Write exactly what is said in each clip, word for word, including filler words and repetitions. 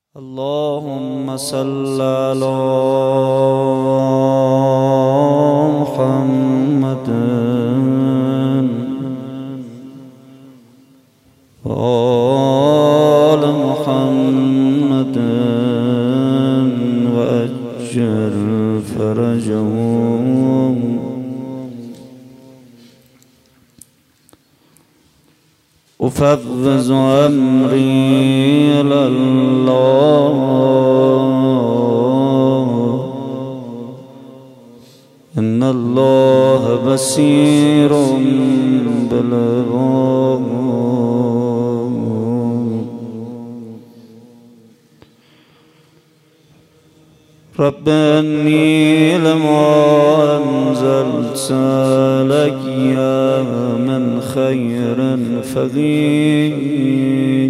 اللهم صل على محمد وآل محمد وأجل فرجهم. أفوض أمري إلى الله إن الله بصير بالعباد. رب إني لما أنزلت علي من خير فقير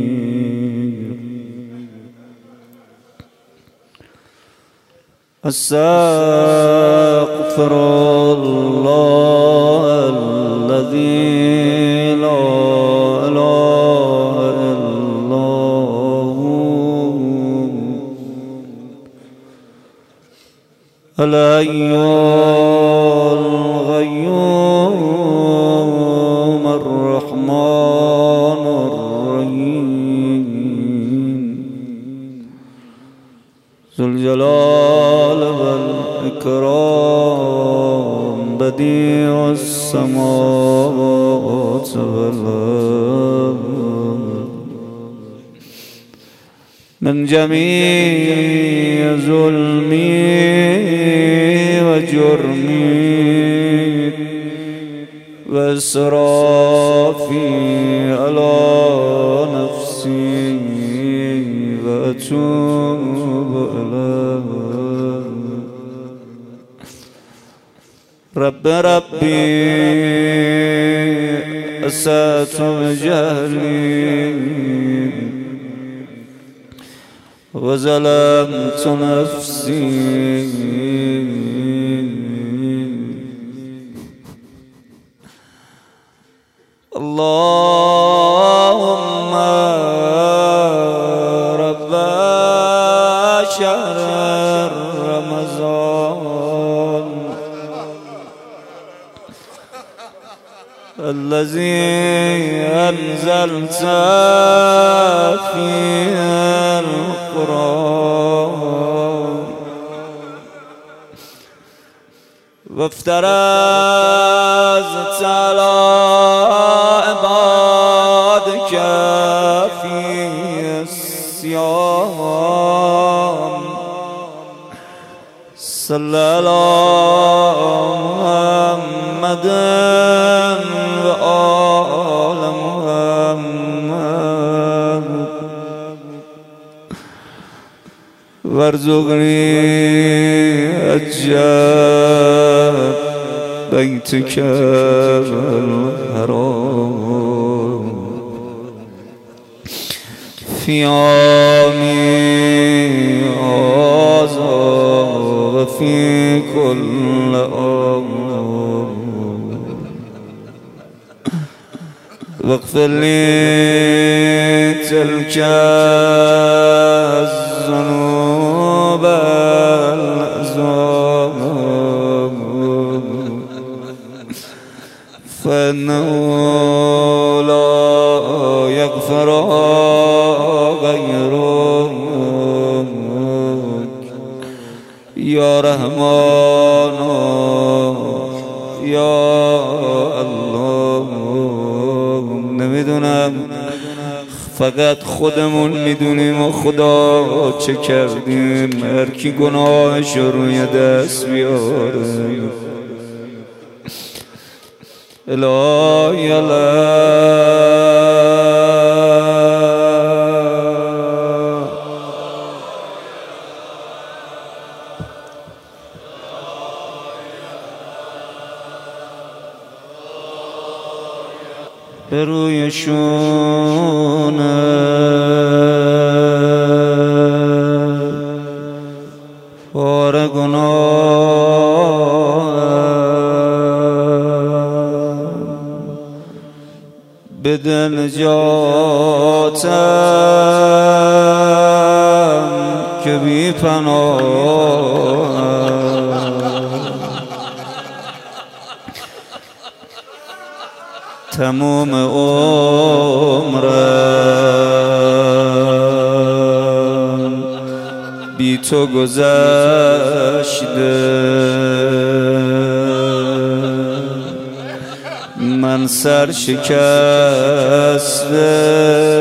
أستغفر الله الذي لا إله إلا هو الحي القيوم الرحمن الرحيم ذو الجلال والإكرام بديع السماوات والأرض من جميع ظلمي وجرمي وإسرافي على نفسي وأتوب إليه. رب ربي أسأت جهلي وظلمت نفسي اللهم رب شهر رمضان الذي أنزلت فيه القرآن وافترضت على عبادك فيه الصيام صلى على محمد وآل محمد وارزقني أجاب بيتك الحرام في عامي هذا وفي كل عام واغفر لي تلك الذنوب الأعظم فإنه لا يغفرها غيرك يا رحمن يا الله. نمیدونم فقط خودمون میدونیم و خدا چه کردیم. هر کی گناهش روی دست بیاره الهی به روی شونه پاره گناه بده نجاتم که بی پناه تمام عمرم بی تو گذشته من سر شکسته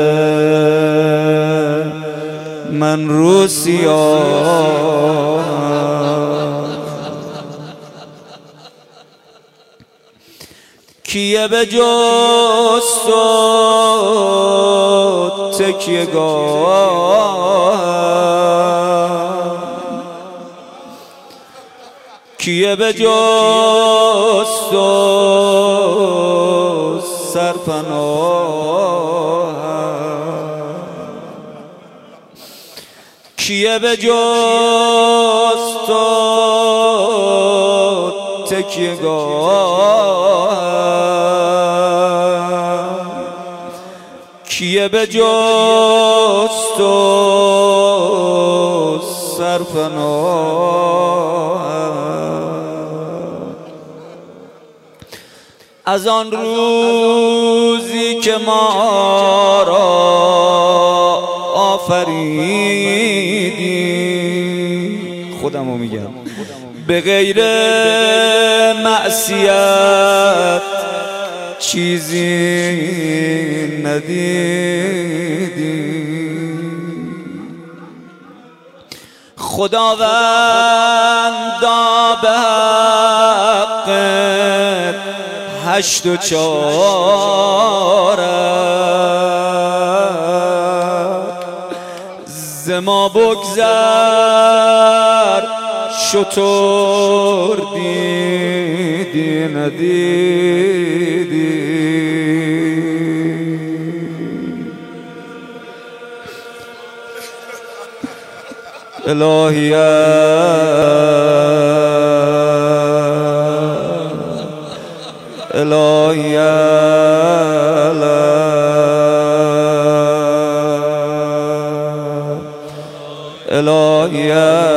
من رو سیاه کیه به جز تو تکیه‌گاه کیه به جز تو سرپناه کیه به جز تو تکیه‌گاه کیه به جز تو سرپناه از آن روزی که ما را آفریدی خودمو میگم به غیر معصیت چیزی ندیدی خداوندا به حق هشت و چارت ز ما بگذر شتر دیدی ندیدی الهی الهی الهی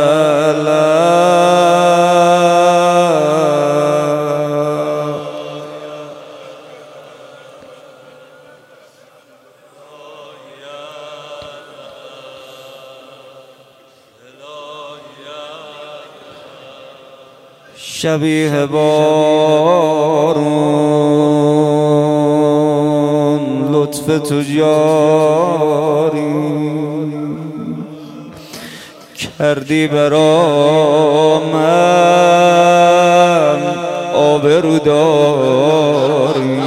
شبیه بارون لطف تو جاری کردی برا من آبرو داری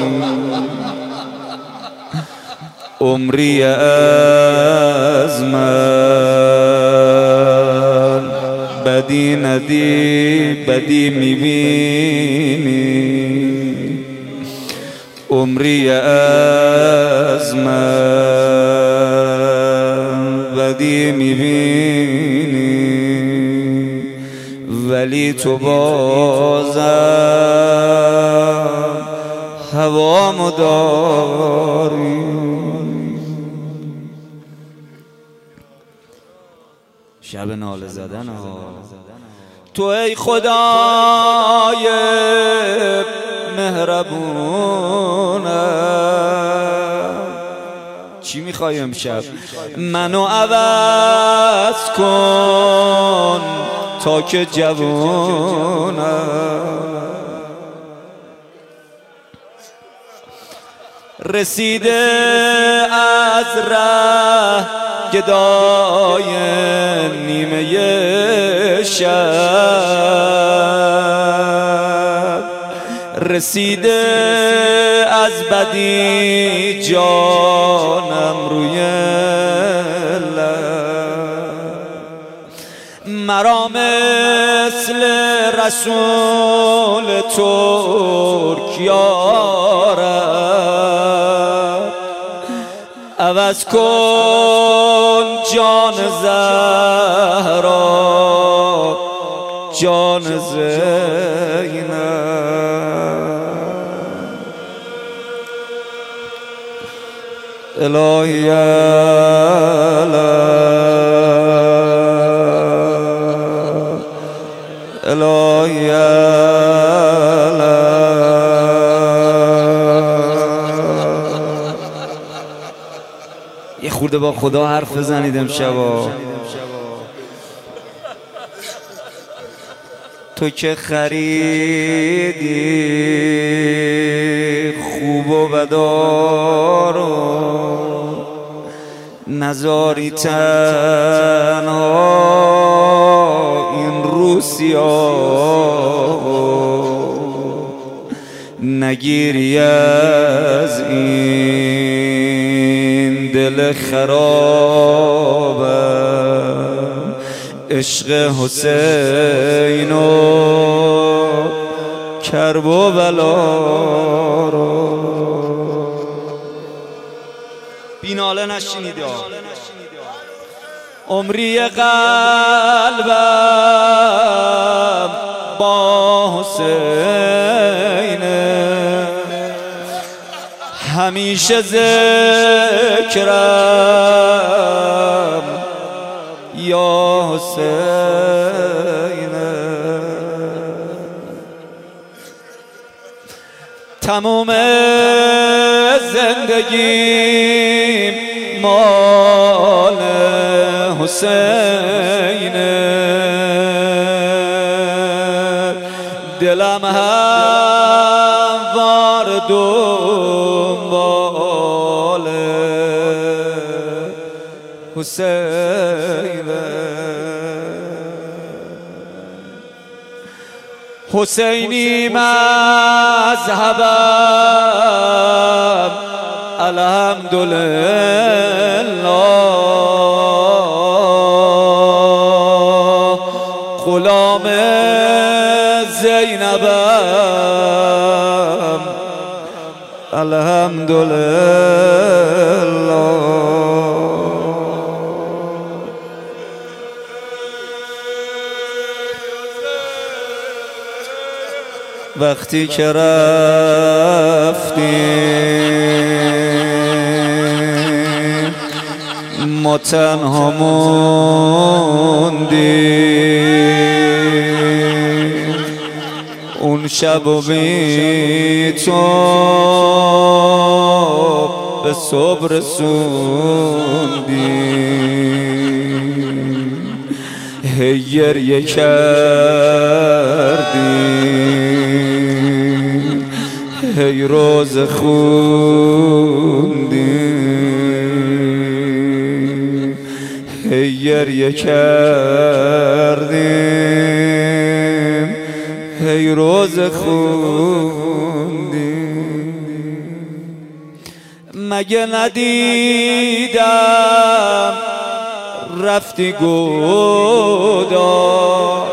عمری از من بدی ندی بدی میبینی عمری از من بدی میبینی ولی تو بازم هوامو داری شب ناله زدن ها تو ای خدای مهربونم چی میخوای امشب منو عوض کن تا که جوونم رسیده از ره گدای نیمه شب رسیده از بدی جانم روی لب مرا مثل رسول ترک یارب عوض کن جان زهرا جان زینب الهی خورده با خدا حرف بزنید امشبا. تو که خریدی خوب و بدار و نزاری تنها این روسیا، نگیری از این دل خرابم عشق حسین و کرب و بلا رو. بیناله نشینید عمری قلبم با حسینه، همیشه ذکرم یا حسینه. تموم زندگیم مال حسینه، دلم هموار دنبال حسینه. حسینی مذهبم الحمدلله، غلام زینبم الحمدلله. وقتی که رفتیم ما تنها موندیم، اون شب و بی تو به صبح رسوندیم، هی گریه کردیم، هی روز خوندیم، هی گریه کردیم، هی روز خوندیم. مگه ندیدم رفتی گودار،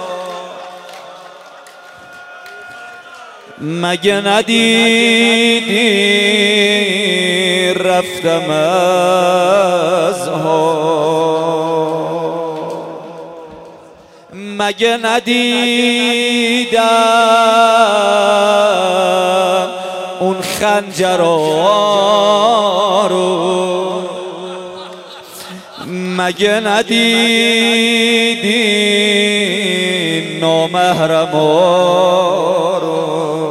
مگه ندیدی رفتم از ها، مگه ندیدم اون خنجرها رو، مگه ندیدی نامحرما رو.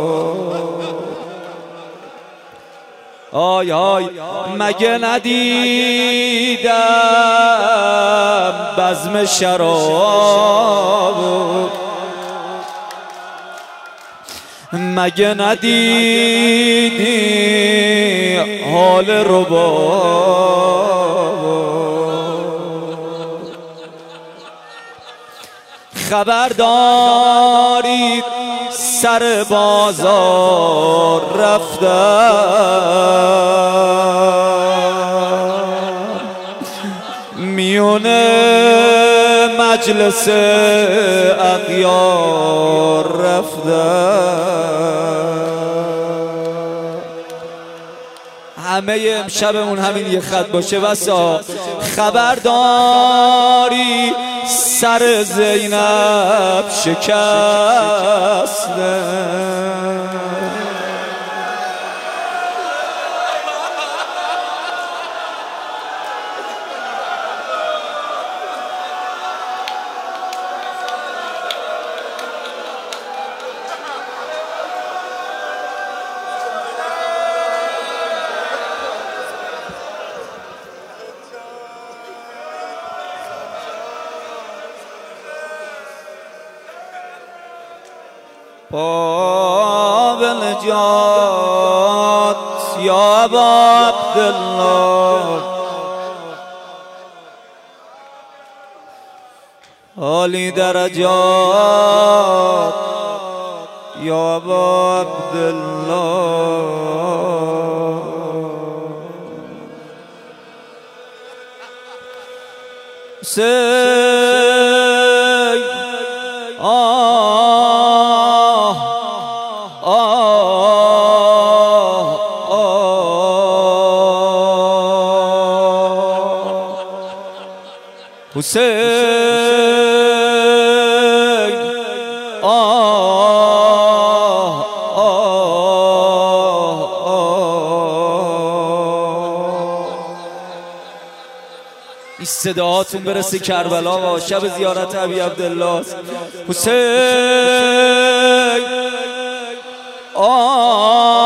آی آی مگه ندیدم بزم شراب، مگه ندیدی حال رباب. خبر دارید سر بازار رفتم، میونه مجلس اغیار رفتم. همه امشبمون همین یه خط باشه واسا. خبر داری سر زینب شکسته، قابل جات یا ابا عبدالله عالی درجات یا ابا عبدالله سی آه آه آه حسین آه آه آه این صداهاتون برسه کربلا و شب زیارت ابی عبدالله حسین آه